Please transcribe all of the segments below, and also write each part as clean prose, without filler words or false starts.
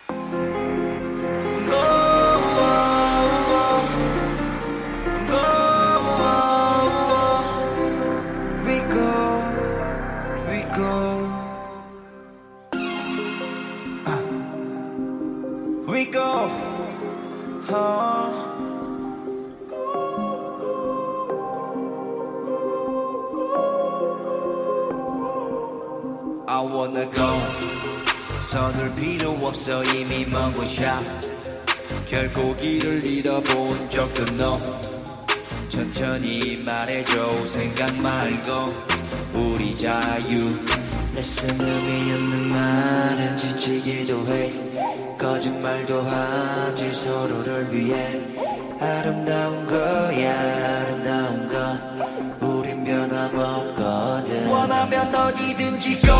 I wanna go 서둘 필요 없어 이미 먼 곳이야 결코 길을 잃어본 적도 너 천천히 말해줘 생각 말고 우리 자유 낯선 의미 없는 말은 지치기도 해 거짓말도 하지 서로를 위해 아름다운 거야 아름다운 건 우린 변함없거든 원하면 어디든지 go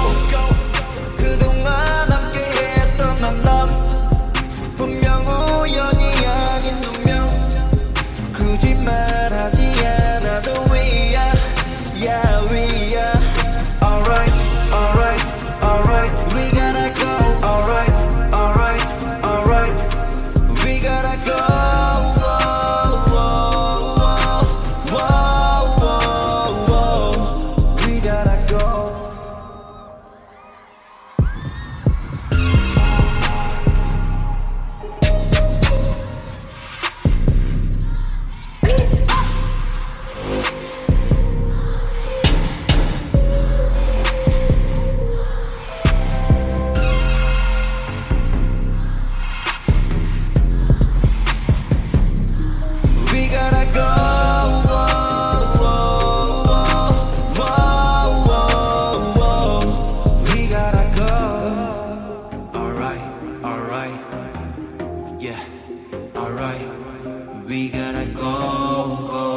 그동안 함께했던 만남 분명 우연이 아닌 운명 굳이 말하지 않아도 we are yeah we are alright alright alright we gotta go alright alright alright we gotta go we gotta go We gotta go. We gotta go. Alright, alright. Yeah, alright. We gotta go.